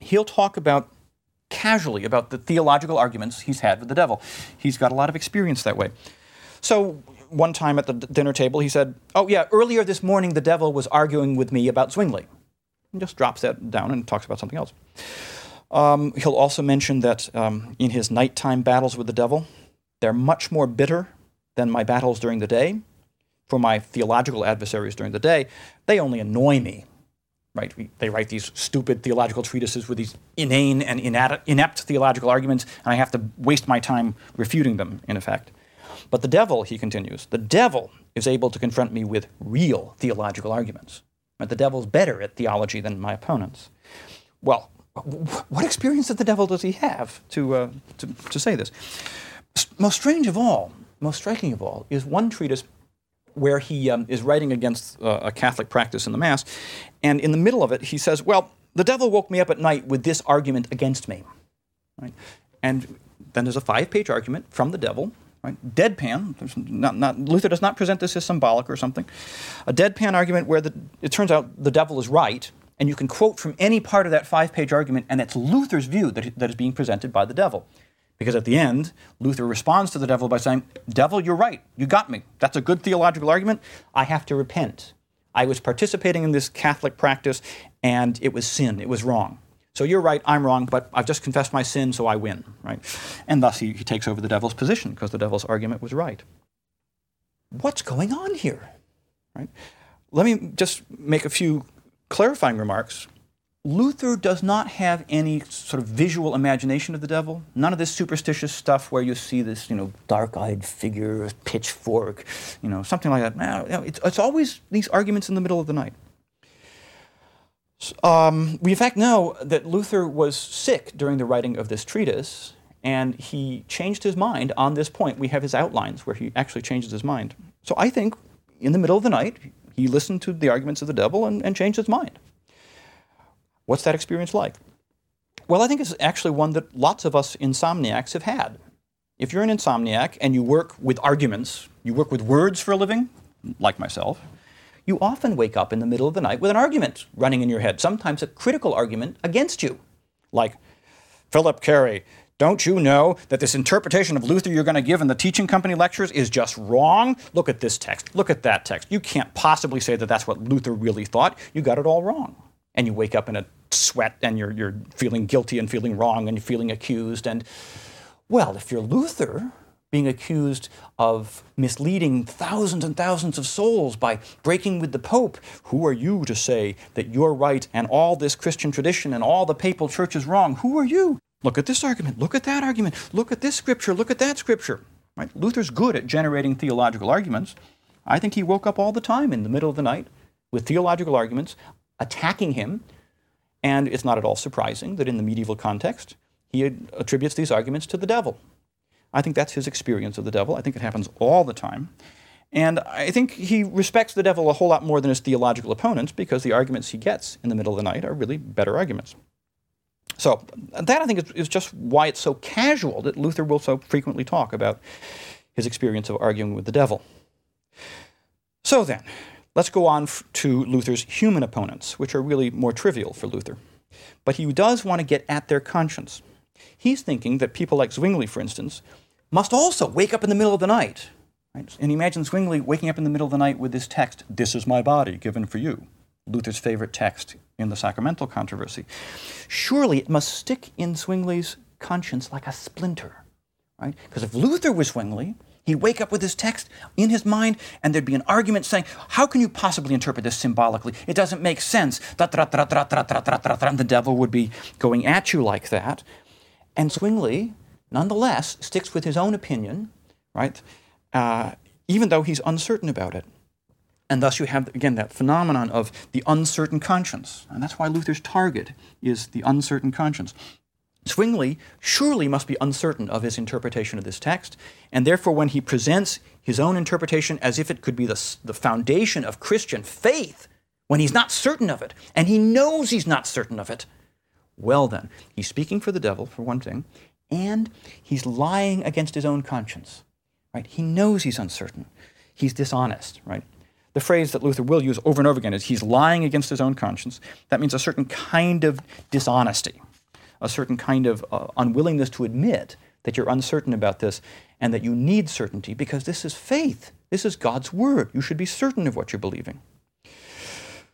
he'll talk casually about the theological arguments he's had with the devil. He's got a lot of experience that way. So one time at the dinner table, he said, "Oh yeah, earlier this morning the devil was arguing with me about Zwingli." And just drops that down and talks about something else. He'll also mention that in his nighttime battles with the devil, they're much more bitter than my battles during the day. For my theological adversaries during the day, they only annoy me. Right? They write these stupid theological treatises with these inane and inept theological arguments, and I have to waste my time refuting them, in effect. But the devil, he continues, the devil is able to confront me with real theological arguments. Right? The devil's better at theology than my opponents. Well, what experience of the devil does he have to say this? Most striking of all, is one treatise where he is writing against a Catholic practice in the Mass, and in the middle of it he says, well, the devil woke me up at night with this argument against me. Right? And then there's a 5-page argument from the devil, right? Deadpan. Luther does not present this as symbolic or something. A deadpan argument where it turns out the devil is right, and you can quote from any part of that 5-page argument, and it's Luther's view that is being presented by the devil. Because at the end, Luther responds to the devil by saying, "Devil, you're right. You got me. That's a good theological argument. I have to repent. I was participating in this Catholic practice, and it was sin. It was wrong. So you're right, I'm wrong, but I've just confessed my sin, so I win." Right? And thus he takes over the devil's position, because the devil's argument was right. What's going on here? Right? Let me just make a few clarifying remarks. Luther does not have any sort of visual imagination of the devil. None of this superstitious stuff where you see this, dark-eyed figure, pitchfork, something like that. No, it's always these arguments in the middle of the night. We in fact know that Luther was sick during the writing of this treatise, and he changed his mind on this point. We have his outlines where he actually changes his mind. So I think in the middle of the night, he listened to the arguments of the devil and changed his mind. What's that experience like? Well, I think it's actually one that lots of us insomniacs have had. If you're an insomniac and you work with arguments, you work with words for a living, like myself, you often wake up in the middle of the night with an argument running in your head, sometimes a critical argument against you. Like, "Philip Carey, don't you know that this interpretation of Luther you're going to give in the teaching company lectures is just wrong? Look at this text. Look at that text. You can't possibly say that that's what Luther really thought. You got it all wrong." And you wake up in a sweat, and you're feeling guilty and feeling wrong, and you're feeling accused. And, well, if you're Luther, being accused of misleading thousands and thousands of souls by breaking with the Pope, who are you to say that you're right and all this Christian tradition and all the papal church is wrong? Who are you? Look at this argument. Look at that argument. Look at this scripture. Look at that scripture. Right? Luther's good at generating theological arguments. I think he woke up all the time in the middle of the night with theological arguments attacking him, and it's not at all surprising that in the medieval context, he attributes these arguments to the devil. I think that's his experience of the devil. I think it happens all the time. And I think he respects the devil a whole lot more than his theological opponents, because the arguments he gets in the middle of the night are really better arguments. So that, I think, is just why it's so casual that Luther will so frequently talk about his experience of arguing with the devil. So then, let's go on to Luther's human opponents, which are really more trivial for Luther. But he does want to get at their conscience. He's thinking that people like Zwingli, for instance, must also wake up in the middle of the night. Right? And imagine Zwingli waking up in the middle of the night with this text, "This is my body given for you," Luther's favorite text in the sacramental controversy. Surely it must stick in Zwingli's conscience like a splinter. Right? Because if Luther was Zwingli, he'd wake up with this text in his mind, and there'd be an argument saying, "How can you possibly interpret this symbolically? It doesn't make sense." And the devil would be going at you like that. And Zwingli, nonetheless, sticks with his own opinion, right? Even though he's uncertain about it. And thus you have, again, that phenomenon of the uncertain conscience. And that's why Luther's target is the uncertain conscience. Zwingli surely must be uncertain of his interpretation of this text, and therefore when he presents his own interpretation as if it could be the foundation of Christian faith, when he's not certain of it, and he knows he's not certain of it, well then, he's speaking for the devil, for one thing, and he's lying against his own conscience. Right? He knows he's uncertain. He's dishonest. Right? The phrase that Luther will use over and over again is he's lying against his own conscience. That means a certain kind of dishonesty. a certain kind of unwillingness to admit that you're uncertain about this and that you need certainty because this is faith. This is God's word. You should be certain of what you're believing.